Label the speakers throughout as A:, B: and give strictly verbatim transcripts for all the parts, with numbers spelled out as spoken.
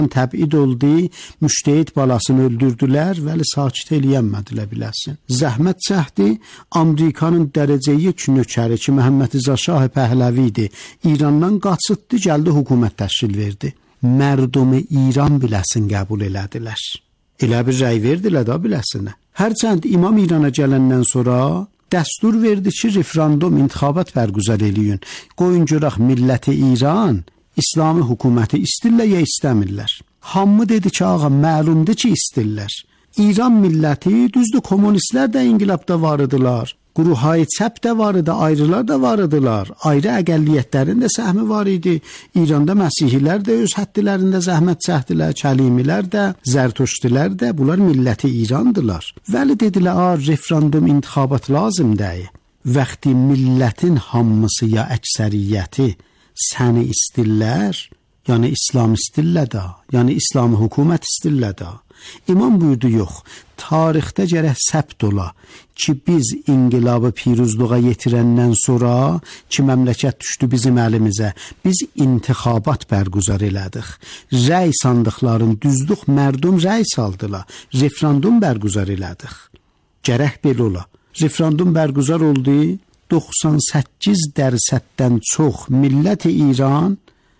A: təbid oldu, müştəhid balasını öldürdülər, vəli sakit eləyənmədilər biləsin. Zəhmət çəkdi, Amerikanın dərəcəyi ki nökəri ki Məhəmməd Rza Şah Pəhləvi idi, İrandan qaçıtdı, gəldi hökumət təşkil verdi. Mərdumu İran biləsin qəbul elədilər. Elə bir rəy verdilər da biləsinə. Hərçənd İmam İrana gələndən sonra dəstur verdi ki, referendum intixabat bərgüzar eləyin. Qoyun görək milləti İran İslami hökuməti istirlər ya istəmirlər. Hamı dedi ki, ağa, məlumdur ki, istirlər. İran milləti, düzdür, komünistlər də inqilabda var idilar. Quruhay çəp də var idi, ayrılar da var idilar. Ayrı əqəlliyyətlərin də səhmi var idi. İranda məsihilər də öz həddilərində zəhmət çəkdilər, kəlimilər də, zərtuşdilər də, bunlar milləti İrandılar. Vəli dedilər, a, referendum intixabat lazım deyil. Vəxti millətin hamısı ya əksəriyyəti səni istirlər, yəni İslam istirlər da, yəni İslami hökumət istirlər da. İmam buyurdu, yox, tarixdə gərək səbt ola ki, biz inqilabı piruzluğa yetirəndən sonra ki, məmləkət düşdü bizim əlimizə, biz intixabat bərgüzar elədik. Rəy sandıqların düzdük, mərdum rəy saldılar, referendum bərgüzar elədik. Gərək belə ola. Referendum bərgüzar oldu, doxsan səkkiz dərəcədən çox milləti İran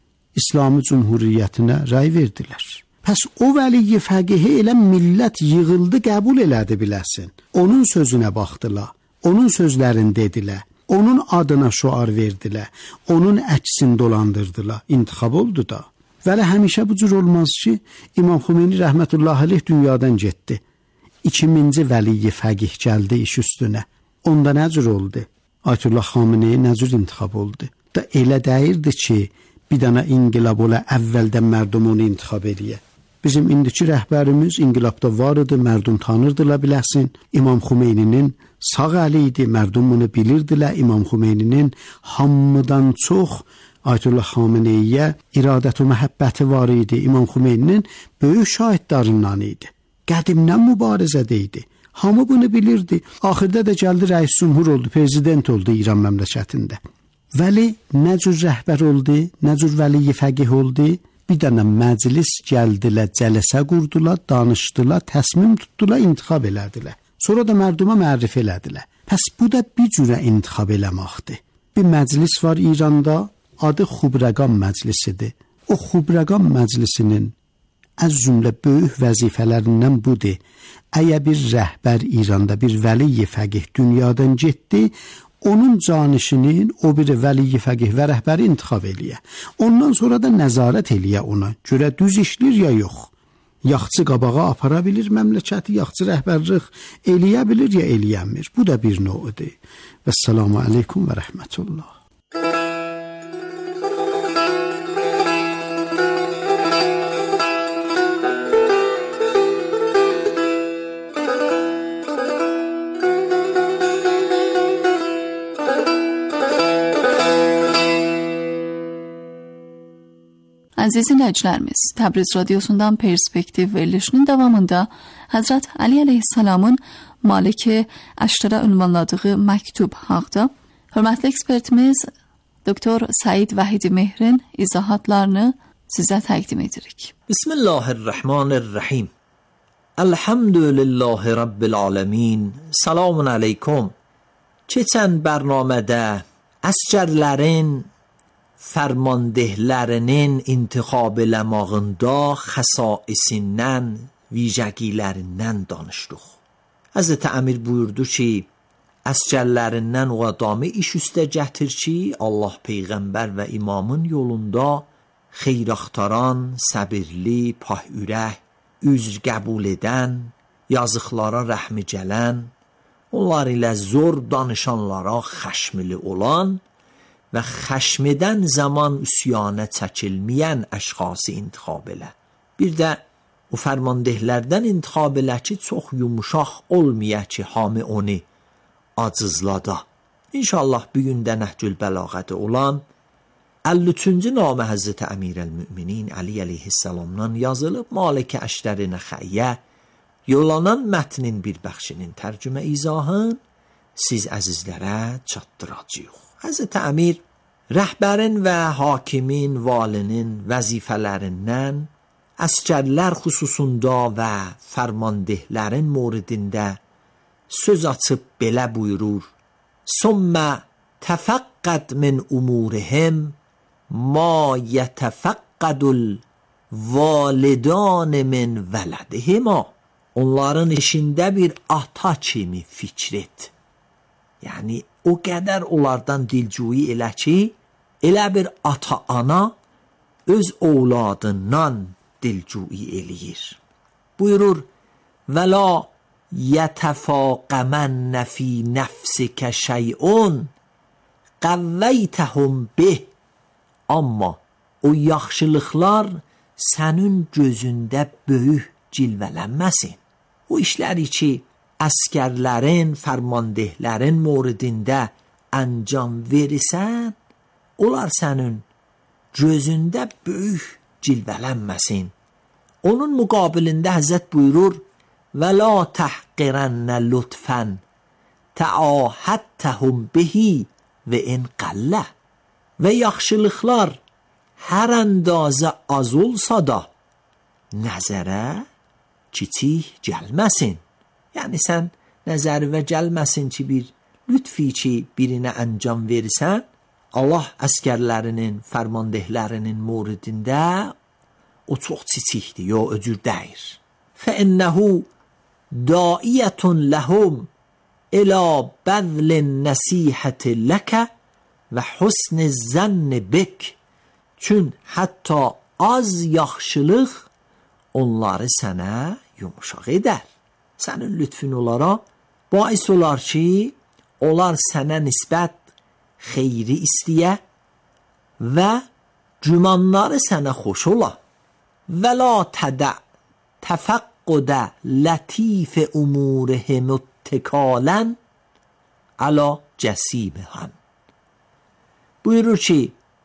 A: İslami Cümhuriyyətinə rəy verdilər. Pəs o vəli fəqihi elə millət yığıldı, qəbul elədi biləsin. Onun sözünə baxdılar, onun sözlərini dedilər, onun adına şuar verdilər, onun əksini dolandırdılar, intixab oldu da. Vəli həmişə bu cür olmaz ki, İmam Xümeyni rəhmətullahi aleyh dünyadan getdi. iki minci vəli fəqih gəldi iş üstünə. Onda nə cür oldu? Ayətullah Xameneyi nə cür intixab oldu? Da elə deyirdi ki, bir dənə inqilab ola, əvvəldən mərdum onu intixab eləyə. Bizim indiki rəhbərimiz inqilabda var idi, mərdum tanırdılar biləsin. İmam Xumeyninin sağ əli idi, mərdum bunu bilirdilər. İmam Xumeyninin hamıdan çox Ayətullah Xameneyiyə iradət və məhəbbəti var idi. İmam Xumeyninin böyük şahidlərindən idi. Qədimdən mübarizədə idi. Hamı bunu bilirdi. Axırda da gəldi rəis cümhur oldu, prezident oldu İran məmləkətində. Vəli nə cür rəhbər oldu, nə cür vəli fəqih oldu? Bir dənə məclis gəldilər, cələsə qurdular, danışdılar, təsmim tutdular, intixab elədilər. Sonra da mərduma mərif elədilər. Pəs bu da bir cürə intixab eləməkdir. Bir məclis var İranda, adı Xubrəqan məclisidir. O Xubrəqan məclisinin az cümlə böyük vəzifələrindən budur. Əgər bir rəhbər İranda, bir vəli fəqih dünyadan getdi, onun canişinin o bir vəli fəqih və rəhbəri intixab eləyə. Ondan sonra da nəzarət eləyə ona. Görə düz işlir ya yox. Yaxçı qabağa apara bilir məmləkəti, yaxçı rəhbərlik eləyə bilir ya eləyəmir. Bu da bir növüdür. Vəssalamu aleykum və rəhmətullah.
B: Əziz dinləyicilərimiz, Təbriz radiosundan Perspektiv verilişinin davamında Həzrət Ali əleyhissalamın Malik-i Əşrə ünvanladığı məktub haqda hörmətli ekspertimiz Doktor Səid Vəhidi Mehrin izahatlarını sizə təqdim edirik.
C: Bismillahirrahmanirrahim. Elhamdülillahi Rabbil alemin. Selamun aleyküm. Keçən bərnamədə əsgərlərin fərmandehlərinin intixab eləmağında xəsaisindən, vicəgilərindən danışdıq. Həzrət Əmir buyurdu ki, əsgərlərindən o adamı iş üstə gətir ki, Allah Peyğəmbər və imamın yolunda xeyr axtaran, səbirli, pah-ürək, üzr qəbul edən, yazıqlara rəhmi gələn, onlar ilə zor danışanlara xəşmli olan və xəşmədən zaman üsyana çəkilməyən əşxası intixab elə. Bir də o fərmandehlərdən intixab elə ki, çox yumuşaq olmaya ki, hamı onu acızlada. İnşallah bir gündə Nəhcül Bəlağədə olan əlli üçüncü namə Həzrəti Əmirəl-Müminin Ali əleyhissalamdan yazılıb Malik-i Əşrə Nəxəyyə yollanan mətnin bir bəxşinin tərcümə izahın siz əzizlərə çatdıracağıq. Həzrət Əmir rəhbərin və hakimin, valinin vəzifələrindən əsgərlər xüsusunda və fərmandehlərin moridində söz açıb belə buyurur: "Summa təfəqqəd min umurihim ma yetəfəqqədul validan min vələdihima." Onların işində bir ata kimi fikr et. Yəni o qədər onlardan dilcuyi elə ki, elə bir ata-ana öz ovladından dilcuyi eləyir. Buyurur: "Və la yətəfaqəmənnə fi nəfsikə şey'un qəvvəytəhum bih." Amma o yaxşılıqlar sənin gözündə böyük cilvələnməsin. O işləri ki, əskərlərin, fərmandehlərin moridində əncam verirsən, onlar sənin gözündə böyük cilvələnməsin. Onun müqabilində Həzrət buyurur: "Və la təhqirənnə lütfən təahəttəhum bihi və in qəllə." Və yaxşılıqlar hər əndazə az olsa da nəzərə kiçik gəlməsin. Yəni sən nəzərə gəlməsin ki, bir lütfi ki birinə əncam verirsən, Allah əskərlərinin, fərmandehlərinin moridində o çox kiçikdir, yo öcür deyir. Fəinnəhu daiyətun ləhum ilə bəzlin nəsihəti ləkə və husni zənni bik. Çün hətta az yaxşılıq onları sənə yumuşaq edər. Sənin lütfün onlara bais olar ki, onlar sənə nisbət xeyri istəyə və cümanları sənə xoş ola. Və la tədə təfəqqudə lətif umurihim ittikalən əla cəsibihən. Buyurur ki,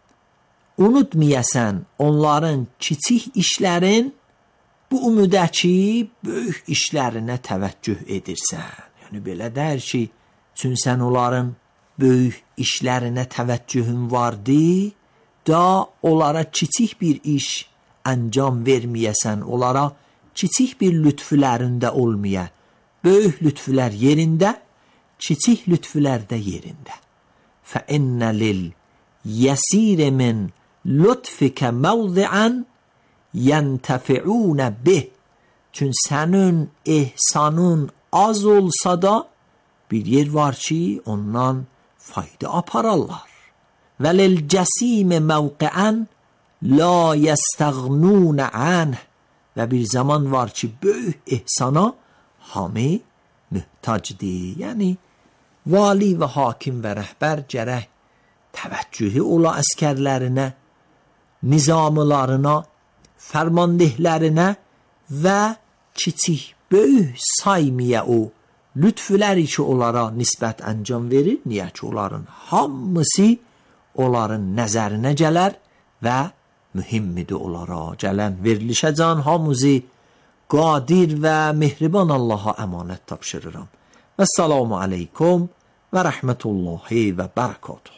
C: unutmayasan onların kiçik işlərin, bu ümudə ki, böyük işlərinə təvəccüh edirsən. Yəni belə deyir ki, çünki sən onların böyük işlərinə təvəccühün vardı, da onlara kiçik bir iş əncam verməyəsən, onlara kiçik bir lütfülərində olmaya, böyük lütfülər yerində, kiçik lütfülər də yerində. فَإِنَّ لِلْيَسِيرِ مِنْ لُطْفِكَ مَوْضِعًا يَنْتَفِعُونَ بِهِ. Çünkü senin ihsanın az olsa da bir yer var ki ondan fayda apararlar. وَلِلْجَسِيمِ مَوْقِعًا لَا يَسْتَغْنُونَ عَنْهِ. Ve bir zaman var ki böyük ihsana hamı mühtacdır. Yani vali ve hakim ve rehber gərək təvəccühü ola əskərlərinə, nizamlarına, fərmandehlərinə və kiçik, böyük saymaya o lütfüləri ki onlara nisbət əncam verir. Niyə ki onların hamısı onların nəzərinə gələr və mühimmidir onlara gələn verilişə can hamımızı qadir və mehriban Allaha əmanət tapşırıram. Vəssalamu aleykum və rəhmətullahi və bərəkatuhu.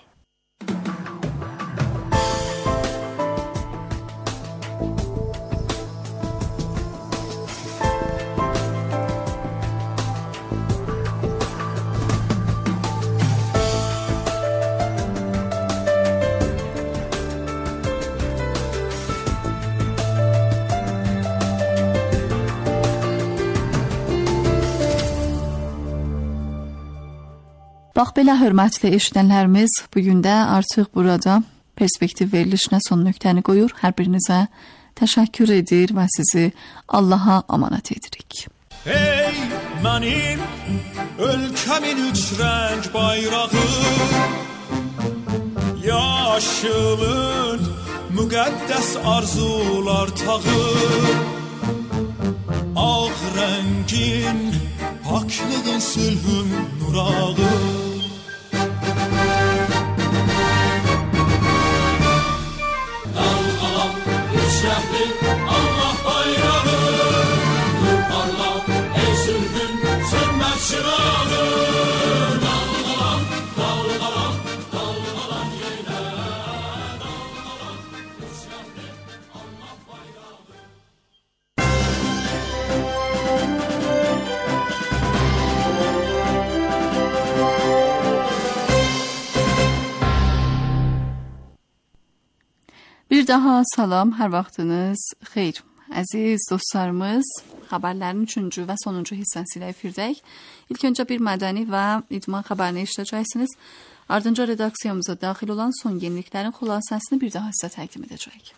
B: Bax belə hörmətli eşidənlərimiz, bugün də artıq burada perspektiv verilişinə son nöqtəni qoyur. Hər birinizə təşəkkür edir və sizi Allaha amanat edirik.
D: Ey mənim ölkəmin üç rəng bayrağı, yaşılın müqəddəs arzular tağı, ağ rəngin paklığın sülhün nurağı. Dalğalan üç rəngli Allah bayrağı, nur parla ey sülhün sönməz çırağı. Dalğalan, dalğalan, dalğalan yenə, dalğalan üç rəngli Allah bayrağı.
B: Bir daha salam, hər vaxtınız xeyir. Əziz dostlarımız, xəbərlərin üçüncü və sonuncu hissəsi ilə efirdəyik. İlk öncə bir mədəni və idman xəbərini işləyəcəksiniz. Ardınca redaksiyamıza daxil olan son yeniliklərin xülasəsini bir daha sizə təqdim edəcəyik.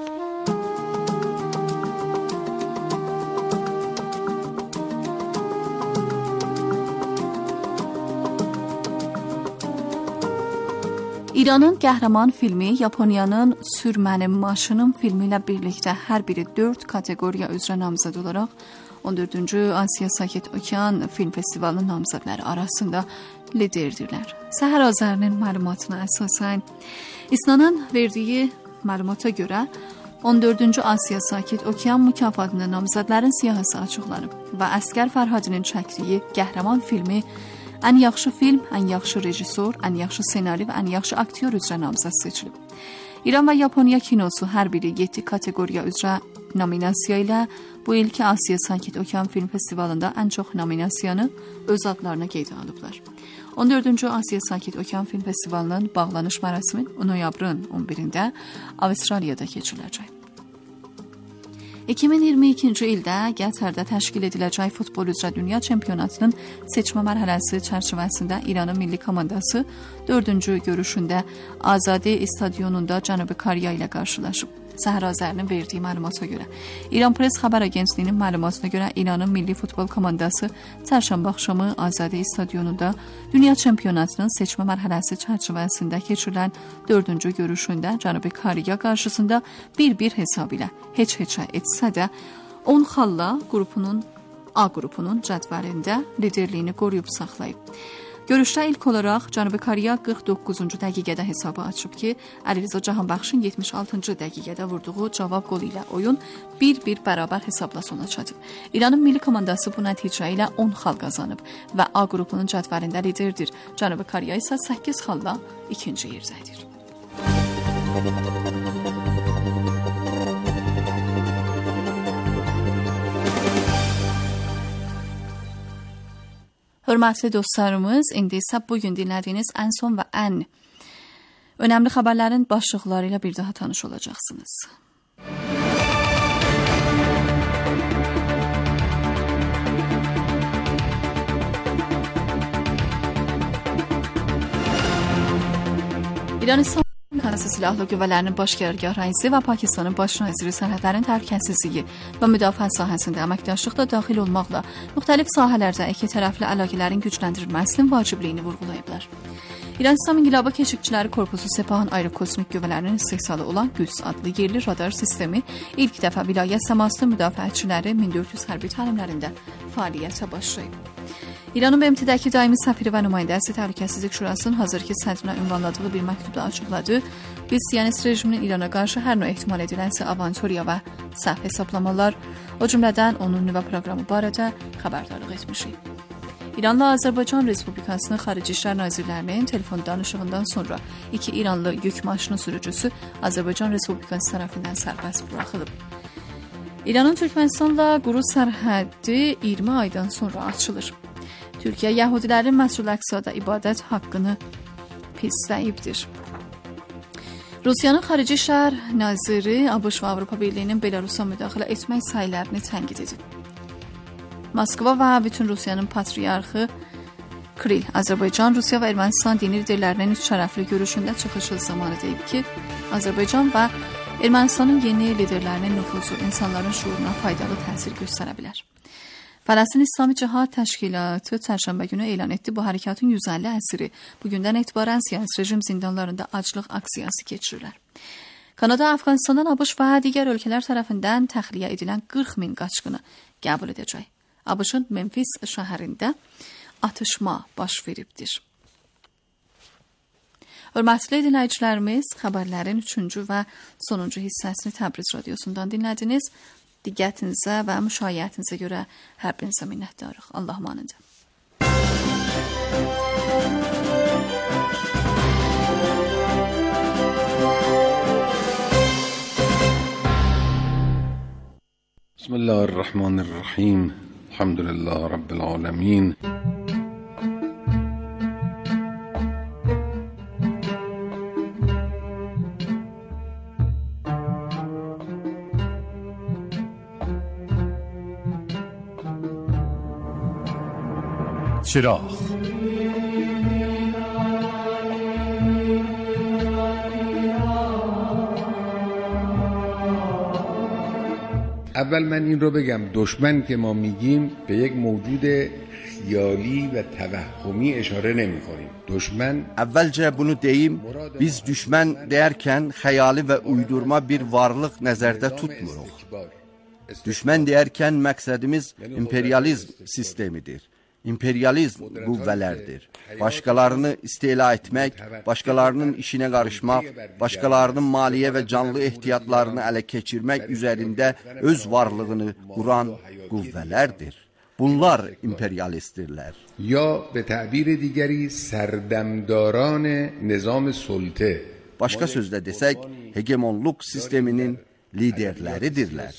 B: İranın Qəhrəman filmi Yaponiyanın Sürmənim Maşınım filmi ilə birlikdə hər biri dörd kateqoriya üzrə namzəd olaraq on dördüncü Asiya Sakit Okean Film Festivalının namzədləri arasında liderdirlər. Səhər Azərinin məlumatına əsasən İSNA'nın verdiyi məlumata görə on dördüncü Asiya Sakit Okean mükafatının namzədlərin siyahısı açıqlanıb və Əsgər Fərhadinin çəkdiyi Qəhrəman filmi ən yaxşı film, ən yaxşı rejissor, ən yaxşı ssenari və ən yaxşı aktyor üzrə namzəd seçilib. İran və Yaponiya kinosu hər biri yeddi kateqoriya üzrə nominasiya ilə bu ilki Asiya Sakit Okean Film Festivalında ən çox nominasiyanı öz adlarına qeydə alıblar. on dördüncü Asiya Sakit Okean Film Festivalının bağlanış mərasimi noyabrın on birində Avustraliyada keçiriləcək. iki min iyirmi ikinci ildə Qətərdə təşkil ediləcək futbol üzrə dünya çempionatının seçmə mərhələsi çərçivəsində İranın milli komandası dördüncü görüşündə Azadi stadionunda Cənubi Koreya ilə qarşılaşıb. Səhər Azərinin verdiyi məlumata görə. İran Press xəbər agentliyinin məlumatına görə İranın milli futbol komandası çərşənbə axşamı Azadi stadionunda dünya çempionatının seçmə mərhələsi çərçivəsində keçirilən dördüncü görüşündə Cənubi Koreya qarşısında bir bir hesab ilə heç-heçə etsə də on xalla qrupunun A qrupunun cədvəlində liderliyini qoruyub saxlayıb. Görüşdə ilk olaraq Cənubi Koreya qırx doqquzuncu dəqiqədə hesabı açıb ki, Əlirza Cahanbəxşin yetmiş altıncı dəqiqədə vurduğu cavab qolu ilə oyun bir-bir bərabər hesabla sona çatıb. İranın milli komandası bu nəticə ilə on xal qazanıb və A qrupunun cədvəlində liderdir. Cənubi Koreya isə səkkiz xalla ikinci yerdədir. Hörmətli dostlarımız, indi isə bugün dinlədiyiniz ən son və ən önəmli xəbərlərin başlıqları ilə bir daha tanış olacaqsınız. İran İslam Respublikası Silahlı Qüvvələrinin Baş Qərargah rəisi və Pakistanın Baş naziri sərhədlərin təhlükəsizliyi və müdafiə sahəsində əməkdaşlıqda daxil olmaqla müxtəlif sahələrdə iki tərəfli əlaqələrin gücləndirilməsinin vacibliyini vurğulayıblar. İran İslam İnqilabı Keşikçiləri Korpusu Sepahın aerokosmik qüvvələrinin istehsalı olan Qüds adlı yerli radar sistemi ilk dəfə vilayət səmasında müdafiəçiləri min dörd yüz hərbi təlimlərində fəaliyyətə başlayıb. İranın B M T-dəki daimi səfiri və nümayəndəsi Təhlükəsizlik Şurasının hazırki sədrinə ünvanladığı bir məktubda açıqladı. Biz Siyonist rejiminin İrana qarşı hər növ ehtimal edilənsə avantoriya və səhv hesablamalar, o cümlədən onun nüvə proqramı barədə xəbərdarlıq etmişik. İranla Azərbaycan Respublikasının Xarici İşlər Nazirlərinin telefon danışığından sonra iki İranlı yük maşını sürücüsü Azərbaycan Respublikası tərəfindən sərbəst buraxılıb. İranın Türkmənistanla quru sərhəddi iyirmi aydan sonra açılır. Türkiyə Yəhudilərin Məscid-i Əqsada ibadət haqqını pisləyibdir. Rusiyanın Xarici İşlər Naziri ABŞ və Avropa Birliyinin Belarusa müdaxilə etmək səylərini tənqid edib. Moskva və bütün Rusiyanın patriarxı Kiril, Azərbaycan, Rusiya və Ermənistan dini liderlərinin üç tərəfli görüşündə çıxışı zamanı deyib ki, Azərbaycan və Ermənistanın yeni liderlərinin nüfuzu insanların şuuruna faydalı təsir göstərə bilər. Fələstin İslami Cihad Təşkilatı çərşənbə günü elan etdi. Bu hərəkatın yüz əlli əsiri bugündən etibarən siyasi rejim zindanlarında aclıq aksiyası keçirirlər. Kanada, Afqanistandan ABŞ və digər ölkələr tərəfindən təxliyə edilən qırx min qaçqını qəbul edəcək. ABŞ-ın Memphis şəhərində atışma baş veribdir. Hörmətli dinləyicilərimiz, xəbərlərin üçüncü və sonuncu hissəsini Təbriz radiosundan dinlədiniz. Diqqətinizə və müşayiətinizə görə hər birinizə minnətdarıq. Allah amanında.
E: Bismillahirrahmanirrahim. Elhamdülillah Rabbil alemin.
F: چراغ.
E: اول من این رو بگم، دشمن که ما میگیم به یک موجود خیالی ve tevahhumi اشاره nemikonیم. Düşman
G: Əvvəlcə bunu deyim, biz düşmən deyərkən xəyali və uydurma bir varlıq nəzərdə tutmuruq. Düşmən deyərkən məqsədimiz imperializm sistemidir. İmperializm qüvvələrdir. Başqalarını istila etmək, başqalarının işinə qarışmaq, başqalarının maliyyə və canlı ehtiyatlarını ələ keçirmək üzərində öz varlığını quran qüvvələrdir. Bunlar imperialistdirlər.
E: Ya به تعبیر دیگری سردمداران نظام سلطه.
G: Başqa sözlə desək, hegemonluq sisteminin liderləridirlər.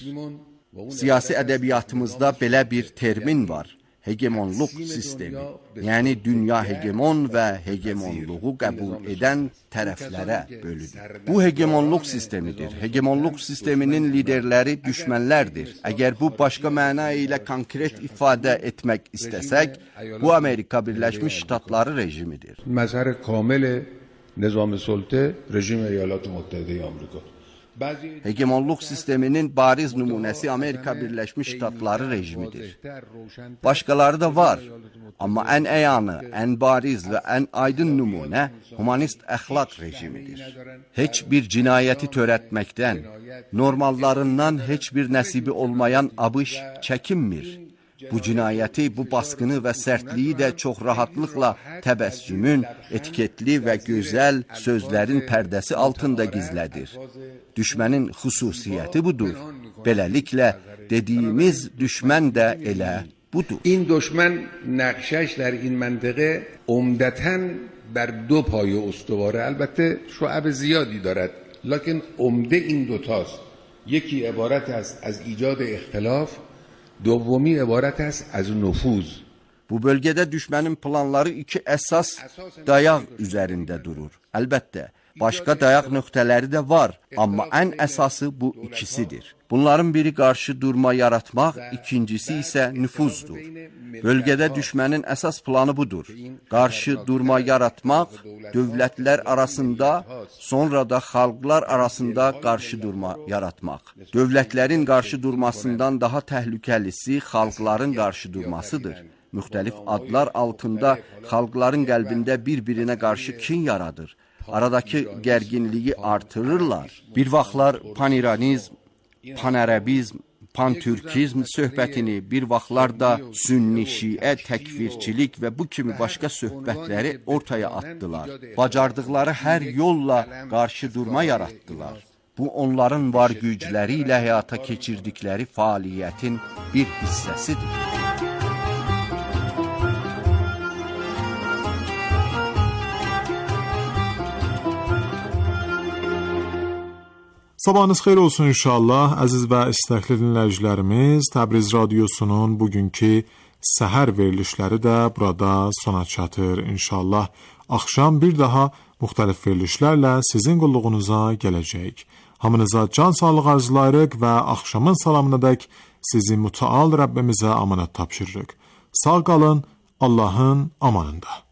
G: Siyasi ədəbiyyatımızda belə bir termin var. Hegemonluq sistemi. Yəni dünya hegemon və hegemonluğu qəbul edən tərəflərə bölünür. Bu hegemonluq sistemidir. Hegemonluq sisteminin liderləri düşmənlərdir. Əgər bu başqa məna ilə konkret ifadə etmək istəsək, bu Amerika Birləşmiş Ştatları rejimidir.
E: Məzhər kamil nizam سلطه rejim Eyalət Müttəhidəyə Amerika.
G: Hegemonluq sisteminin bariz nümunəsi Amerika Birləşmiş Ştatları rejimidir. Başqaları da var, amma ən əyanı, ən bariz və ən aydın nümunə humanist əxlaq rejimidir. Heç bir cinayəti törətməkdən, normallarından heç bir nəsibi olmayan ABŞ çəkinmir. Bu cinayəti, bu basqını və sərtliyi də çox rahatlıqla təbəssümün, etiketli və gözəl sözlərin pərdəsi altında gizlədir. Düşmənin xüsusiyyəti budur. Beləliklə, dediyimiz düşmən də elə budur.
E: این دشمن نقشش در این منطقه عمدتاً بر دو پایه استواره، البته شعب زیادی دارد، لکن عمده این دوتاست. یکی عبارت است از ایجاد اختلاف، دومی عبارت است از nüfuz.
G: Bu bölgədə düşmənin planları iki əsas dayaq üzərində durur. Əlbəttə, başqa dayaq nöqtələri də var, amma ən əsası bu ikisidir. Bunların biri qarşı durma yaratmaq, ikincisi isə nüfuzdur. Bölgədə düşmənin əsas planı budur. Qarşı durma yaratmaq, dövlətlər arasında, sonra da xalqlar arasında qarşı durma yaratmaq. Dövlətlərin qarşı durmasından daha təhlükəlisi xalqların qarşı durmasıdır. Müxtəlif adlar altında xalqların qəlbində bir-birinə qarşı kin yaradır. Aradakı gərginliyi artırırlar. Bir vaxtlar paniranizm, panərəbizm, pantürkizm söhbətini, bir vaxtlar da sünni şiə təkfirçilik və bu kimi başqa söhbətləri ortaya atdılar. Bacardıqları hər yolla qarşı durma yaratdılar. Bu onların var gücləri ilə həyata keçirdikləri fəaliyyətin bir hissəsidir.
F: Sabahınız xeyir olsun inşallah. Əziz və istəkli dinləyicilərimiz, Təbriz Radiosunun bugünkü səhər verilişləri də burada sona çatır. İnşallah axşam bir daha müxtəlif verilişlərlə sizin qulluğunuza gələcək. Hamınıza can sağlığı arzulayırıq və axşamın salamınadək sizi mütəal Rəbbimizə amanət tapşırırıq. Sağ qalın, Allahın amanında.